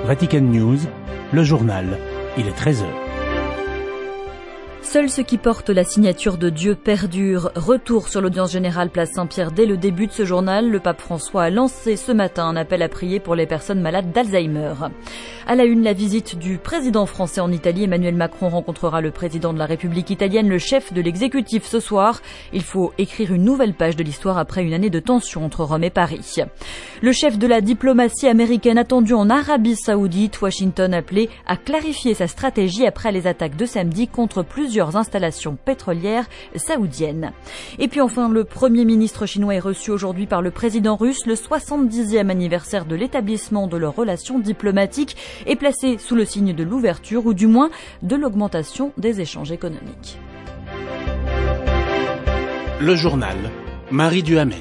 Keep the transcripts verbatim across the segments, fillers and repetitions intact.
Vatican News, le journal, il est treize heures. Seuls ceux qui portent la signature de Dieu perdurent. Retour sur l'audience générale place Saint-Pierre dès le début de ce journal. Le pape François a lancé ce matin un appel à prier pour les personnes malades d'Alzheimer. À la une, la visite du président français en Italie. Emmanuel Macron rencontrera le président de la République italienne, le chef de l'exécutif ce soir. Il faut écrire une nouvelle page de l'histoire après une année de tension entre Rome et Paris. Le chef de la diplomatie américaine attendu en Arabie Saoudite, Washington appelé à clarifier sa stratégie après les attaques de samedi contre plusieurs installations pétrolières saoudiennes. Et puis enfin, le Premier ministre chinois est reçu aujourd'hui par le président russe. Le soixante-dixième anniversaire de l'établissement de leurs relations diplomatiques est placé sous le signe de l'ouverture ou du moins de l'augmentation des échanges économiques. Le journal, Marie Duhamel.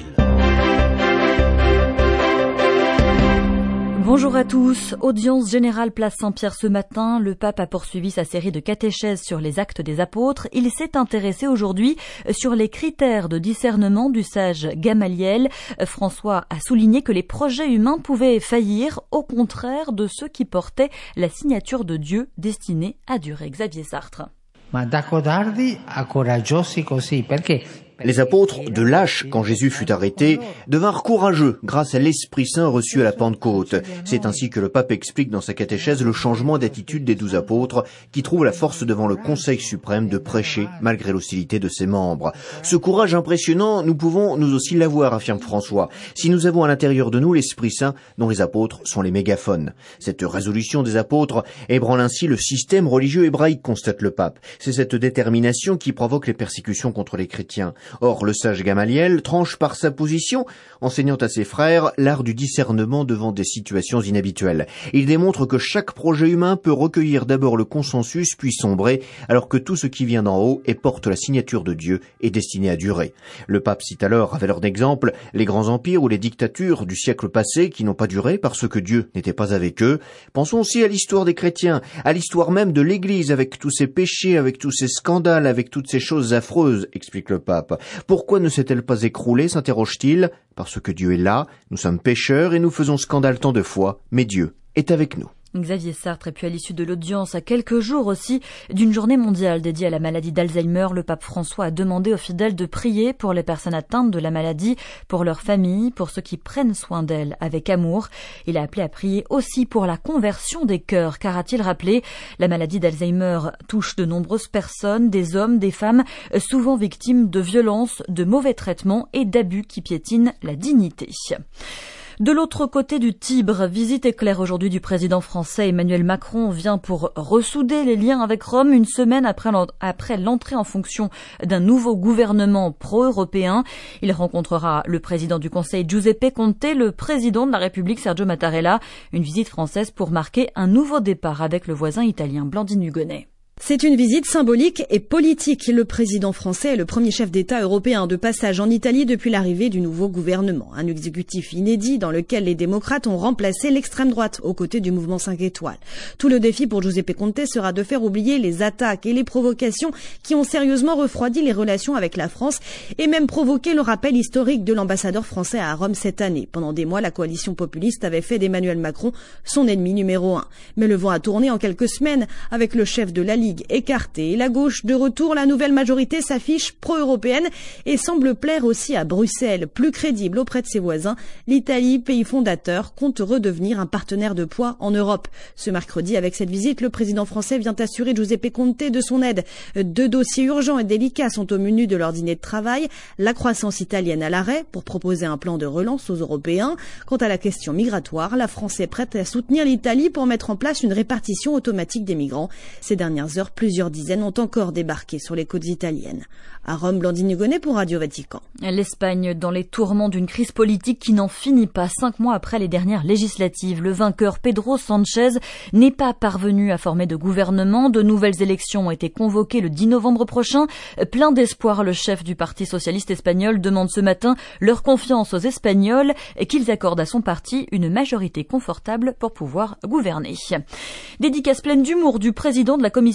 Bonjour à tous. Audience générale place Saint-Pierre ce matin. Le pape a poursuivi sa série de catéchèses sur les actes des apôtres. Il s'est intéressé aujourd'hui sur les critères de discernement du sage Gamaliel. François a souligné que les projets humains pouvaient faillir, au contraire de ceux qui portaient la signature de Dieu destinée à durer. Xavier Sartre. Ma da codardi a coraggiosi così, perché les apôtres, de lâches quand Jésus fut arrêté, devinrent courageux grâce à l'Esprit Saint reçu à la Pentecôte. C'est ainsi que le pape explique dans sa catéchèse le changement d'attitude des douze apôtres qui trouvent la force devant le Conseil suprême de prêcher malgré l'hostilité de ses membres. Ce courage impressionnant, nous pouvons nous aussi l'avoir, affirme François, si nous avons à l'intérieur de nous l'Esprit Saint dont les apôtres sont les mégaphones. Cette résolution des apôtres ébranle ainsi le système religieux hébraïque, constate le pape. C'est cette détermination qui provoque les persécutions contre les chrétiens. Or, le sage Gamaliel tranche par sa position, enseignant à ses frères l'art du discernement devant des situations inhabituelles. Il démontre que chaque projet humain peut recueillir d'abord le consensus puis sombrer, alors que tout ce qui vient d'en haut et porte la signature de Dieu est destiné à durer. Le pape cite alors, à valeur d'exemple, les grands empires ou les dictatures du siècle passé qui n'ont pas duré parce que Dieu n'était pas avec eux. Pensons aussi à l'histoire des chrétiens, à l'histoire même de l'Église avec tous ses péchés, avec tous ses scandales, avec toutes ces choses affreuses, explique le pape. Pourquoi ne s'est-elle pas écroulée, s'interroge-t-il? Parce que Dieu est là, nous sommes pécheurs et nous faisons scandale tant de fois, mais Dieu est avec nous. Xavier Sartre, et puis à l'issue de l'audience, à quelques jours aussi d'une journée mondiale dédiée à la maladie d'Alzheimer, le pape François a demandé aux fidèles de prier pour les personnes atteintes de la maladie, pour leurs familles, pour ceux qui prennent soin d'elles avec amour. Il a appelé à prier aussi pour la conversion des cœurs, car a-t-il rappelé, la maladie d'Alzheimer touche de nombreuses personnes, des hommes, des femmes, souvent victimes de violences, de mauvais traitements et d'abus qui piétinent la dignité. De l'autre côté du Tibre, visite éclair aujourd'hui du président français Emmanuel Macron vient pour ressouder les liens avec Rome une semaine après l'entrée en fonction d'un nouveau gouvernement pro-européen. Il rencontrera le président du Conseil Giuseppe Conte, le président de la République Sergio Mattarella. Une visite française pour marquer un nouveau départ avec le voisin italien Blandine Hugonnet. C'est une visite symbolique et politique. Le président français est le premier chef d'État européen de passage en Italie depuis l'arrivée du nouveau gouvernement. Un exécutif inédit dans lequel les démocrates ont remplacé l'extrême droite aux côtés du mouvement cinq étoiles. Tout le défi pour Giuseppe Conte sera de faire oublier les attaques et les provocations qui ont sérieusement refroidi les relations avec la France et même provoqué le rappel historique de l'ambassadeur français à Rome cette année. Pendant des mois, la coalition populiste avait fait d'Emmanuel Macron son ennemi numéro un. Mais le vent a tourné en quelques semaines avec le chef de la Ligue écartée et la gauche de retour. La nouvelle majorité s'affiche pro-européenne et semble plaire aussi à Bruxelles. Plus crédible auprès de ses voisins, l'Italie, pays fondateur, compte redevenir un partenaire de poids en Europe. Ce mercredi, avec cette visite, le président français vient assurer Giuseppe Conte de son aide. Deux dossiers urgents et délicats sont au menu de leur dîner de travail. La croissance italienne à l'arrêt pour proposer un plan de relance aux Européens. Quant à la question migratoire, la France est prête à soutenir l'Italie pour mettre en place une répartition automatique des migrants. Ces dernières heures, plusieurs dizaines ont encore débarqué sur les côtes italiennes. À Rome, Blandine Hugonnet pour Radio Vatican. L'Espagne dans les tourments d'une crise politique qui n'en finit pas. Cinq mois après les dernières législatives, le vainqueur Pedro Sánchez n'est pas parvenu à former de gouvernement. De nouvelles élections ont été convoquées le dix novembre prochain. Plein d'espoir, le chef du Parti socialiste espagnol demande ce matin leur confiance aux Espagnols et qu'ils accordent à son parti une majorité confortable pour pouvoir gouverner. Dédicace pleine d'humour du président de la commission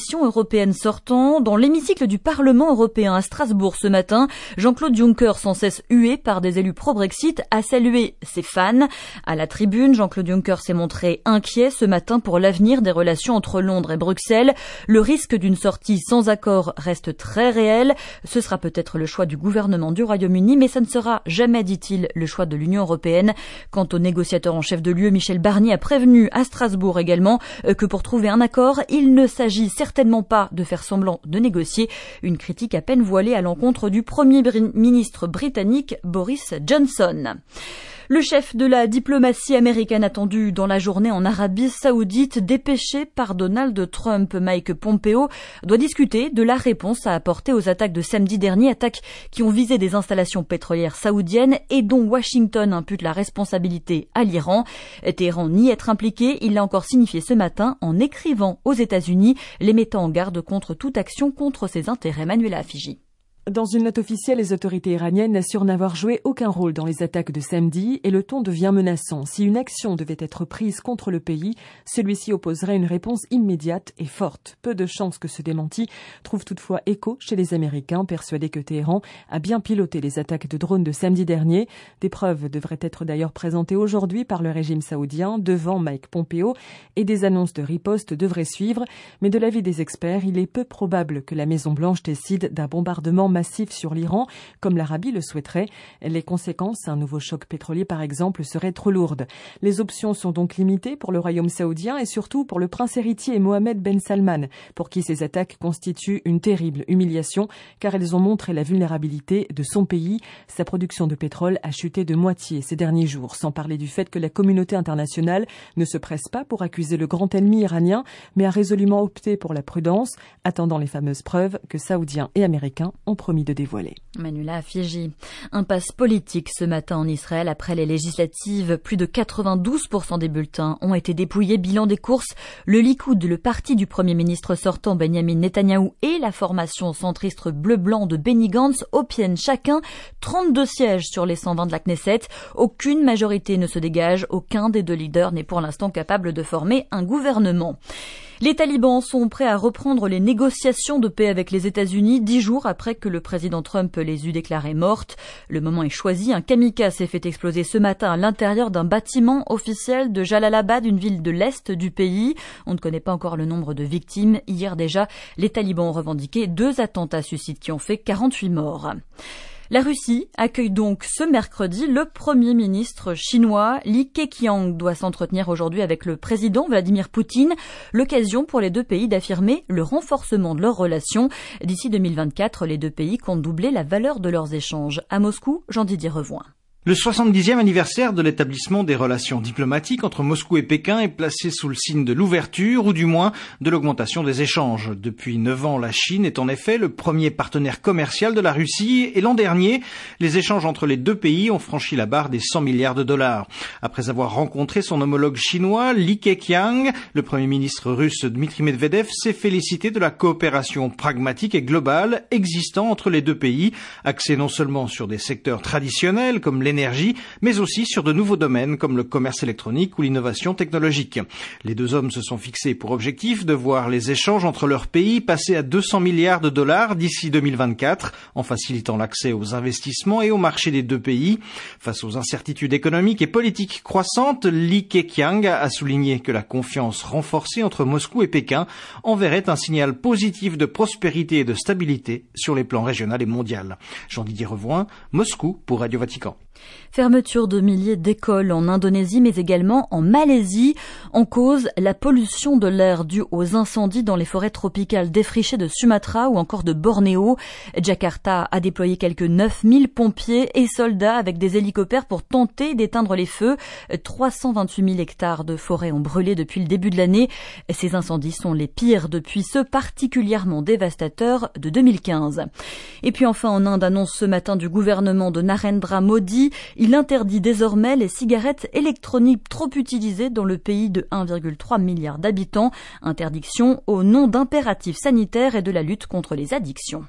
Commission européenne sortant. Dans l'hémicycle du Parlement européen à Strasbourg ce matin, Jean-Claude Juncker, sans cesse hué par des élus pro-Brexit, a salué ses fans. À la tribune, Jean-Claude Juncker s'est montré inquiet ce matin pour l'avenir des relations entre Londres et Bruxelles. Le risque d'une sortie sans accord reste très réel. Ce sera peut-être le choix du gouvernement du Royaume-Uni, mais ça ne sera jamais, dit-il, le choix de l'Union européenne. Quant au négociateur en chef de l'U E, Michel Barnier, a prévenu à Strasbourg également que pour trouver un accord, il ne s'agit certainement pas de faire semblant de négocier. Une critique à peine voilée à l'encontre du Premier ministre britannique Boris Johnson. Le chef de la diplomatie américaine attendu dans la journée en Arabie Saoudite, dépêché par Donald Trump, Mike Pompeo, doit discuter de la réponse à apporter aux attaques de samedi dernier, attaques qui ont visé des installations pétrolières saoudiennes et dont Washington impute la responsabilité à l'Iran. Téhéran nie être impliqué, il l'a encore signifié ce matin en écrivant aux États-Unis, les mettant en garde contre toute action contre ses intérêts. Manuela Figi. Dans une note officielle, les autorités iraniennes assurent n'avoir joué aucun rôle dans les attaques de samedi et le ton devient menaçant. Si une action devait être prise contre le pays, celui-ci opposerait une réponse immédiate et forte. Peu de chances que ce démenti trouve toutefois écho chez les Américains, persuadés que Téhéran a bien piloté les attaques de drones de samedi dernier. Des preuves devraient être d'ailleurs présentées aujourd'hui par le régime saoudien devant Mike Pompeo et des annonces de riposte devraient suivre. Mais de l'avis des experts, il est peu probable que la Maison-Blanche décide d'un bombardement massif sur l'Iran, comme l'Arabie le souhaiterait. Les conséquences, un nouveau choc pétrolier par exemple, seraient trop lourdes. Les options sont donc limitées pour le royaume saoudien et surtout pour le prince héritier Mohammed Ben Salman, pour qui ces attaques constituent une terrible humiliation, car elles ont montré la vulnérabilité de son pays. Sa production de pétrole a chuté de moitié ces derniers jours, sans parler du fait que la communauté internationale ne se presse pas pour accuser le grand ennemi iranien, mais a résolument opté pour la prudence, attendant les fameuses preuves que Saoudiens et Américains ont promis de dévoiler. Manuela Figi. Impasse politique ce matin en Israël après les législatives. Plus de quatre-vingt-douze pour cent des bulletins ont été dépouillés. Bilan des courses, le Likoud, le parti du Premier ministre sortant Benjamin Netanyahou et la formation centriste bleu-blanc de Benny Gantz obtiennent chacun trente-deux sièges sur les cent vingt de la Knesset. Aucune majorité ne se dégage. Aucun des deux leaders n'est pour l'instant capable de former un gouvernement. Les talibans sont prêts à reprendre les négociations de paix avec les États-Unis dix jours après que le président Trump les eut déclarées mortes. Le moment est choisi. Un kamikaze s'est fait exploser ce matin à l'intérieur d'un bâtiment officiel de Jalalabad, une ville de l'Est du pays. On ne connaît pas encore le nombre de victimes. Hier déjà, les talibans ont revendiqué deux attentats suicides qui ont fait quarante-huit morts. La Russie accueille donc ce mercredi le Premier ministre chinois. Li Keqiang doit s'entretenir aujourd'hui avec le président Vladimir Poutine. L'occasion pour les deux pays d'affirmer le renforcement de leurs relations. D'ici deux mille vingt-quatre, les deux pays comptent doubler la valeur de leurs échanges. À Moscou, Jean-Didier Revoin. Le soixante-dixième anniversaire de l'établissement des relations diplomatiques entre Moscou et Pékin est placé sous le signe de l'ouverture ou du moins de l'augmentation des échanges. Depuis neuf ans, la Chine est en effet le premier partenaire commercial de la Russie et l'an dernier, les échanges entre les deux pays ont franchi la barre des cent milliards de dollars. Après avoir rencontré son homologue chinois, Li Keqiang, le premier ministre russe Dmitry Medvedev s'est félicité de la coopération pragmatique et globale existant entre les deux pays, axée non seulement sur des secteurs traditionnels comme l'énergie, mais aussi sur de nouveaux domaines comme le commerce électronique ou l'innovation technologique. Les deux hommes se sont fixés pour objectif de voir les échanges entre leurs pays passer à deux cents milliards de dollars d'ici deux mille vingt-quatre, en facilitant l'accès aux investissements et aux marchés des deux pays. Face aux incertitudes économiques et politiques croissantes, Li Keqiang a souligné que la confiance renforcée entre Moscou et Pékin enverrait un signal positif de prospérité et de stabilité sur les plans régional et mondial. Jean-Didier Revoin, Moscou pour Radio Vatican. Fermeture de milliers d'écoles en Indonésie, mais également en Malaisie. En cause, la pollution de l'air due aux incendies dans les forêts tropicales défrichées de Sumatra ou encore de Bornéo. Jakarta a déployé quelques neuf mille pompiers et soldats avec des hélicoptères pour tenter d'éteindre les feux. trois cent vingt-huit mille hectares de forêt ont brûlé depuis le début de l'année. Ces incendies sont les pires depuis ceux particulièrement dévastateurs de deux mille quinze. Et puis enfin, en Inde, annonce ce matin du gouvernement de Narendra Modi. Il interdit désormais les cigarettes électroniques trop utilisées dans le pays de un virgule trois milliard d'habitants. Interdiction au nom d'impératifs sanitaires et de la lutte contre les addictions.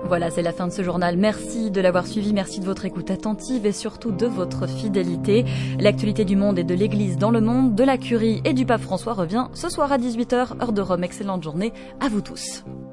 Voilà, c'est la fin de ce journal. Merci de l'avoir suivi, merci de votre écoute attentive et surtout de votre fidélité. L'actualité du monde et de l'Église dans le monde, de la Curie et du pape François revient ce soir à dix-huit heures, heure de Rome. Excellente journée à vous tous.